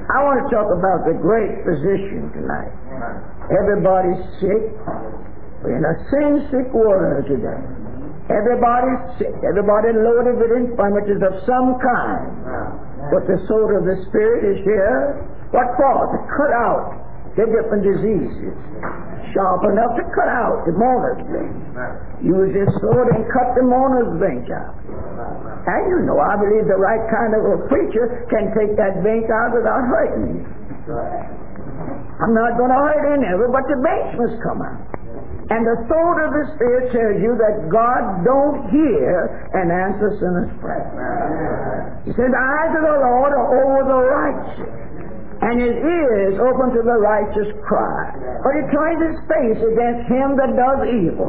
I want to talk about the great physician tonight. Everybody's sick. We're in a sin-sick world today. Everybody's sick. Everybody loaded with infirmities of some kind. But the sword of the Spirit is here. What for? To cut out the different diseases. Sharp enough to cut out the mourner's vein. Use this sword and cut the mourner's vein out. And you know, I believe the right kind of a preacher can take that vein out without hurting you. I'm not going to hurt any of it, but the veins must come out. And the sword of the Spirit tells you that God don't hear and answer sinners' prayer. He said, the eyes of the Lord are over the righteous, and his ears open to the righteous cry. But he turns his face against him that does evil.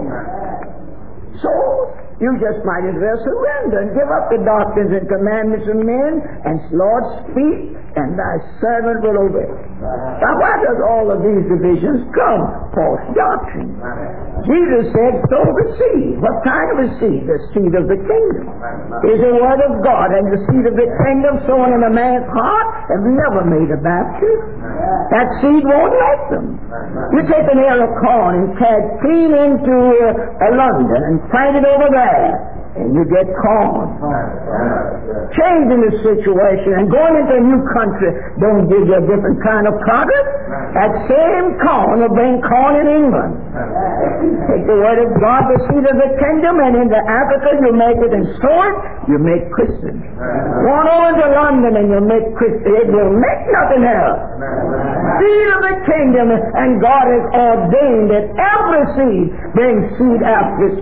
So, you just might as well surrender and give up the doctrines and commandments of men, and Lord, speak, and thy servant will obey. Now, why does all of these divisions come? False doctrine. Jesus said, sow the seed. What kind of a seed? The seed of the kingdom. Is the word of God, and the seed of the kingdom sown in a man's heart have never made a baptism. That seed won't let them. You take an ear of corn and carry it clean into London and plant it over there, and you get corn. Changing the situation and going into a new country don't give you a different kind of product. That same corn will bring corn in England. Take the word of God, the seed of the kingdom, and into Africa you make it and sow it, you make Christians. Go on over to London and you make Christians. It will make nothing else. Seed of the kingdom, and God has ordained that every seed brings seed after its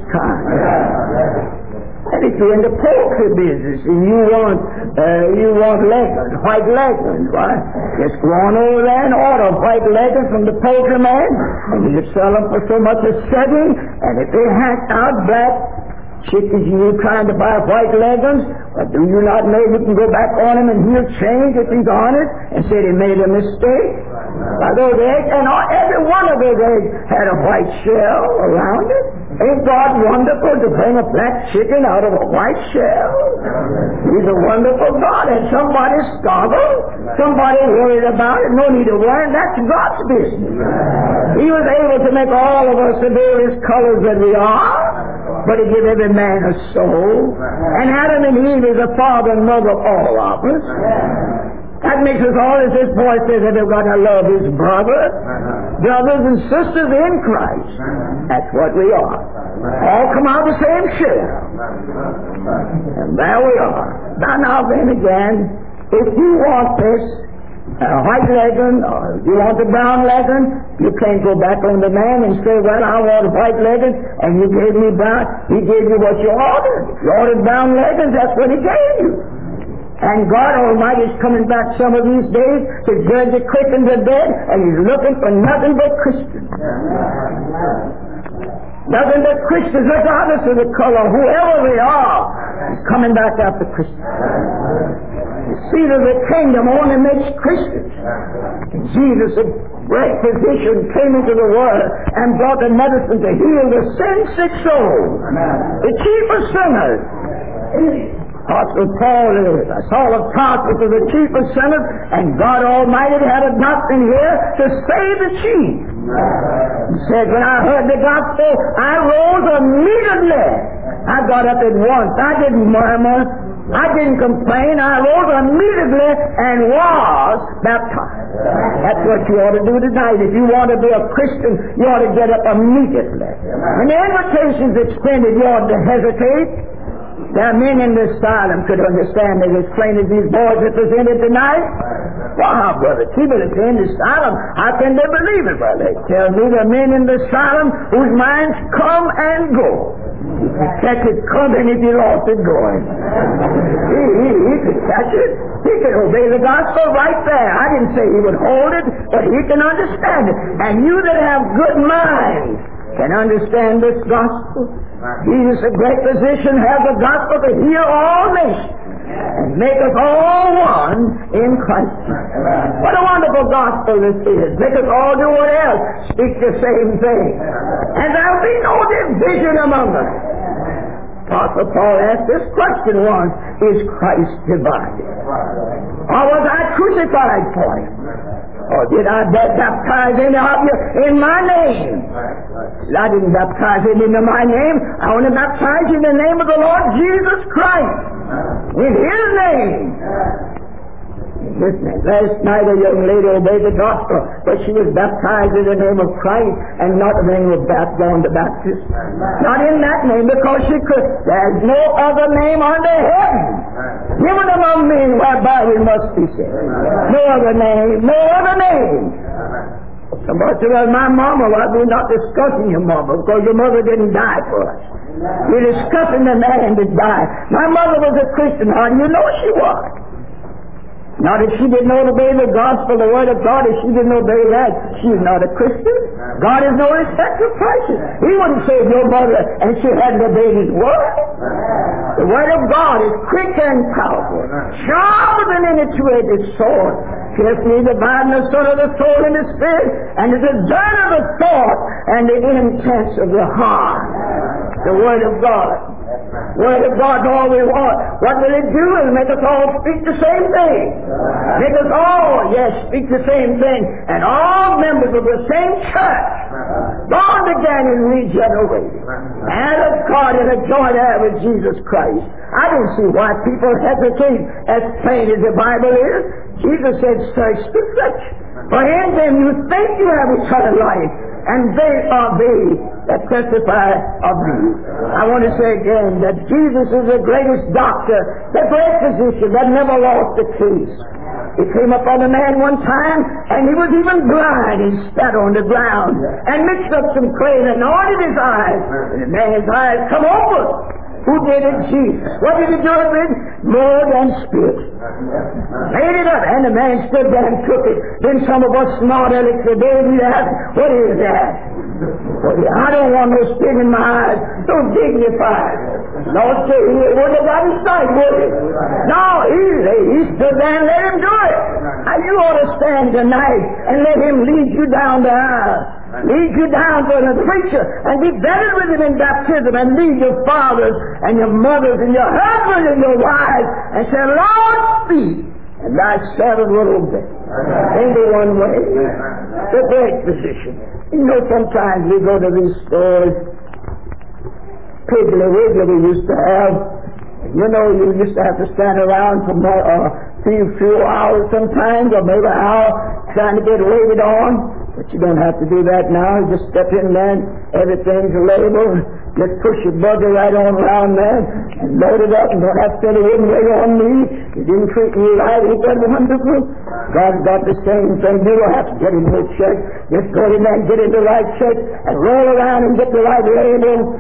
kind. And if you're in the poultry business and you want leghorns, white leghorns, why? Just go on over there and order white leghorns from the poultry man, and you can sell them for so much as $70. And if they hatch out black chickens, you're trying to buy white leghorns, but do you not know you can go back on him and he'll change if he's honest and say he made a mistake? By those eggs, and every one of those eggs had a white shell around it. Ain't God wonderful to bring a black chicken out of a white shell? He's a wonderful God. And somebody stumbled, somebody worried about it, no need to worry, that's God's business. He was able to make all of us the various colors that we are, but he gave every man a soul. And Adam and Eve is the father and mother of all of us. That makes us all, as this boy says, everybody love his brother. Brothers and sisters in Christ. That's what we are. All come out of the same shell. And there we are. Now then again, if you want this white leghorn, or you want the brown leghorn, you can't go back on the man and say, well, I want a white leghorn, and you gave me brown. He gave you what you ordered. You ordered brown leghorns, that's what he gave you. And God Almighty is coming back some of these days to judge the quick and the dead, and he's looking for nothing but Christians. Nothing but Christians, regardless of the color, whoever we are, he's coming back after Christians. The seed of the kingdom only makes Christians. Jesus, the great physician, came into the world and brought the medicine to heal the sin-sick soul, the chief of sinners. Apostle Paul is Saul of Tarsus is the chief of sinners, and God Almighty had a doctrine here to save the chief. He said, when I heard the gospel, I rose immediately. I got up at once. I didn't murmur. I didn't complain. I rose immediately and was baptized. That's what you ought to do tonight. If you want to be a Christian, you ought to get up immediately. When the invitation's extended, you ought to hesitate. There are men in this asylum could understand it as plain as these boys are presented tonight. Wow, Brother Keeble, if they're in the asylum, how can they believe it, brother? They tell me there are men in the asylum whose minds come and go. He could catch it coming if he lost it going. He could catch it. He could obey the gospel right there. I didn't say he would hold it, but he can understand it. And you that have good minds can understand this gospel. Jesus, a great physician, has the gospel to heal all nations and make us all one in Christ. What a wonderful gospel this is. Make us all do what else? Speak the same thing. And there will be no division among us. Apostle Paul asked this question once. is Christ divided? Or was I crucified for him? Or did I baptize any of you in my name? I didn't baptize any in my name. I only baptized you in the name of the Lord Jesus Christ. In His name. Listen, last night a young lady obeyed the gospel, but she was baptized in the name of Christ and not the name of John the Baptist. Not in that name, because she could. There's no other name under heaven given among men whereby we must be saved. No other name, no other name. Somebody said, well, my mama, well, we're not discussing your mama, because your mother didn't die for us. We're discussing the man that died. My mother was a Christian, how do you know she was? Not if she didn't obey the gospel, the word of God, if she didn't obey that, she's not a Christian. God is no respecter of persons. He wouldn't save your mother and she hadn't obeyed His word. The word of God is quick and powerful, sharper than any two-edged sword, carefully dividing the soul of the soul and the spirit, and the discerner of the thought and the intents of the heart. The word of God. Word of God is all we want. What will it do? It'll make us all speak the same thing. Make us all, speak the same thing. And all members of the same church, born again and regenerated, and of God in a joint heir with Jesus Christ. I don't see why people hesitate, as plain as the Bible is. Jesus said, search the flesh. For in them you think you have eternal life, and they are they that testify of me. I want to say again that Jesus is the greatest doctor, the great physician that never lost a case. He came upon a man one time, and he was even blind, and spat on the ground, and mixed up some clay and anointed his eyes. And the man's eyes come open. Who did it? Jesus. What did he do it with? Mud and spit. Made it up, and the man stood there and took it. Then some of us smart alecks today, we ask, what is that? Well, I don't want no spit in my eyes. So dignified. Lord said he wouldn't have got his sight, would he? No, he stood there and let him do it. Now you ought to stand tonight and let him lead you down the aisle. Lead you down to the preacher and be vetted with him in baptism, and lead your fathers and your mothers and your husbands and your wives and say, Lord, speak, and thy servant will obey. Ain't the one way. The great physician. You know, sometimes we go to these stores, Piggly Wiggly we used to have. You know, you used to have to stand around for few hours sometimes, or maybe an hour, trying to get waited on. But you don't have to do that now. You just step in there and everything's labeled. Just push your buggy right on around there and load it up, and don't have to say, it wouldn't wait on me. You didn't treat me right. Ain't that wonderful? God's got the same thing. You don't have to get into a church. Just go in there and get into the right church and roll around and get the right label.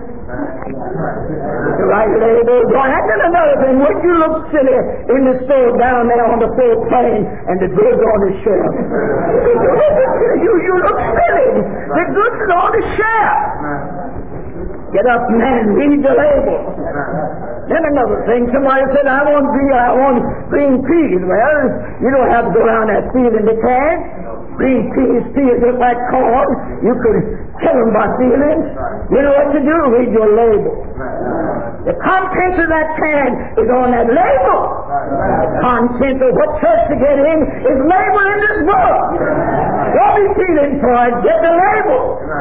The right label. And then another thing, would you look silly in the store down there on the full plane and the goods on the shelf? You look silly. The goods are on the shelf. Get up, man, read the label. Then another thing, somebody said, I want green peas. Well, you don't have to go around there feeling the can. Green peas feel just like corn. You could kill them by feeling. You know what to do? Read your label. The contents of that can is on that label. The contents of what church to get in is labeled in this book. Don't be feeling for it. Get the label.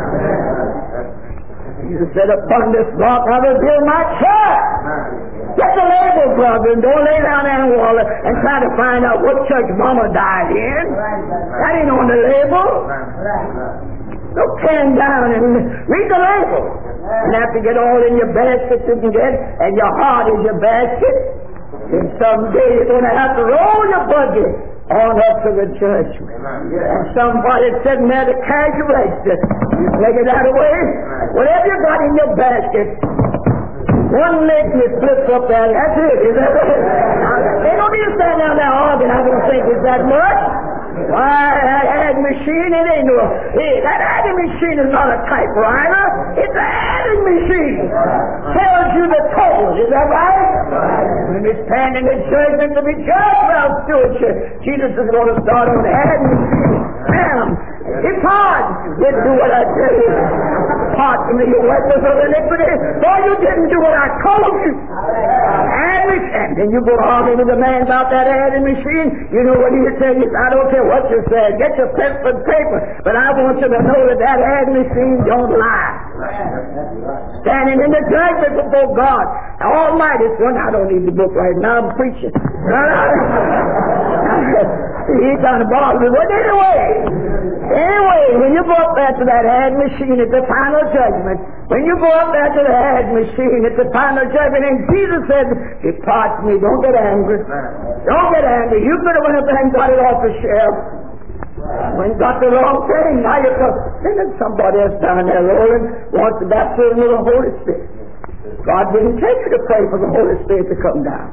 Jesus said, upon this rock I will build my church. Get the label, brother, and don't lay down there and wall and try to find out what church mama died in. That ain't on the label. So stand down and read the label. And after you get all in your basket you can get, and your heart is your basket, then someday you're going to have to roll your budget on up to the church. And somebody sitting there to cash register. You take it that away. Whatever you got in your basket, one leg you flip up there, that's it. Is that it? They don't need to stand down there arguing. I don't think it's that much. Why, that adding machine, it ain't no... that adding machine is not a typewriter. It's an adding machine. Tells you the total. Is that right? When we stand in the church and to be judged about stewardship, Jesus is going to start on the adding machine. Bam! It's hard. Just do what I tell you. depart from me, you workers of iniquity, for you didn't do what I told you. And then you go arguing with the man about that adding machine. You know what he'll tell you? I don't care what you say. Get your pencil and paper. But I want you to know that that adding machine don't lie. Standing in the judgment before God, the Almighty One. I don't need the book right now. I'm preaching. He's trying to bother me. But anyway, when you go up there to that hand machine at the final judgment, when you go up there to the hand machine at the final judgment, and Jesus said, depart from me, don't get angry. Don't get angry. You could have went up there and got it off the shelf. When you got the wrong thing, now you're thinking somebody else down there rolling wants the baptism of the Holy Spirit. God didn't take you to pray for the Holy Spirit to come down.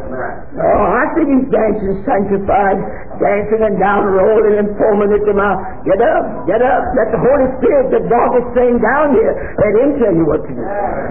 Oh, I see these dancing sanctified, dancing and down rolling and foaming at the mouth. Get up. Let the Holy Spirit, the dogged thing down here, let Him tell you what to do.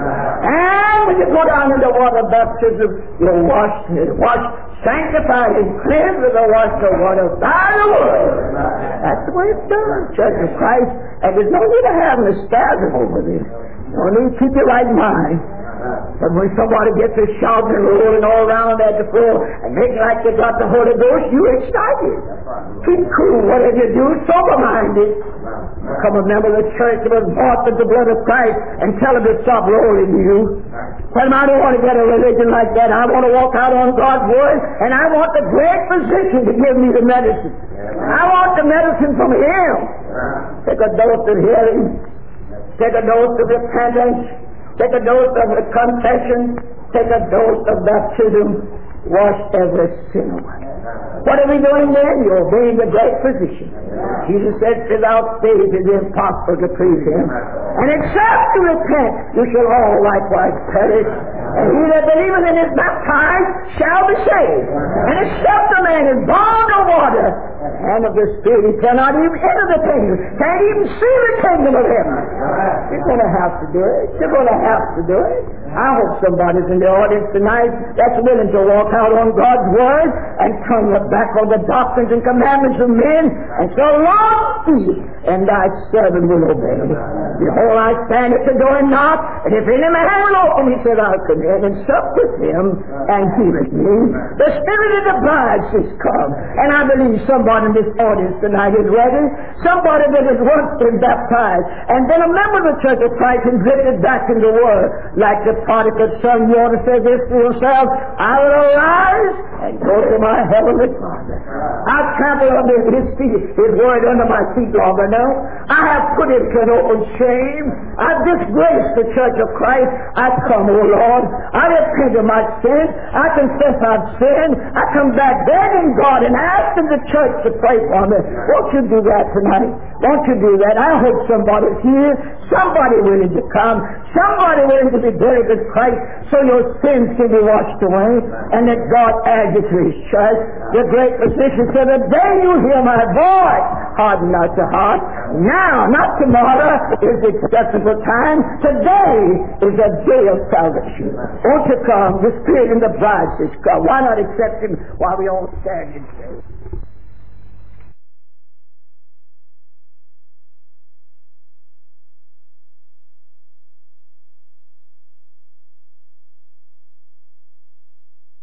And when you go down in the water baptism, you're washed, sanctified, and cleansed with the wash of water by the Word. That's the way it's done, Church of Christ. And there's no need to have a spasm over this. No need to keep your right mind. But when somebody gets a shouting and rolling all around at the floor and making like they got the Holy Ghost, you're excited. Keep cool. Whatever you do, sober-minded. Become a member of the church that was bought with the blood of Christ and tell them to stop rolling you. Tell them I don't want to get a religion like that. I want to walk out on God's Word, and I want the great physician to give me the medicine. I want the medicine from Him. Take a dose of healing. Take a dose of repentance. Take a dose of the confession. Take a dose of baptism. Wash every sin away. What are we doing then? You're obeying the great physician. Jesus said, without faith it is impossible to please Him. And except you repent, you shall all likewise perish. And he that believeth and is baptized shall be saved. And except a man is born of water and of the Spirit, he cannot even enter the kingdom. Can't even see the kingdom of heaven. You're going to have to do it. You're going to have to do it. I hope somebody's in the audience tonight that's willing to walk out on God's Word and turn your back on the doctrines and commandments of men and so long speak, and thy servant will obey. Behold, I stand at the door and knock, and if any man will open, he said, I'll come in and sup with him and he with me. The Spirit of the bride is come, and I believe somebody in this audience tonight is ready. Somebody that has once been baptized and been a member of the Church of Christ and drifted back in the Word, like the prodigal son. You ought to say this to yourself, I will arise and go to my heavenly Father. I've trampled under His feet, His Word under my feet long enough. I have put Him to an open shame. I've disgraced the Church of Christ. I come, O Lord. I repent of my sin. I confess I've sinned. I come back begging God and asking the church to pray for me. Won't you do that tonight? Won't you do that? I hope somebody's here. Somebody willing to come. Somebody willing to be buried with Christ so your sins can be washed away and that God adds you to His church. The great physician said, the day you hear my voice, harden not your heart. Now, not tomorrow, is the acceptable time. Today is a day of salvation. Won't you come? The Spirit and the bride says, come. Why not accept Him while we all stand and say,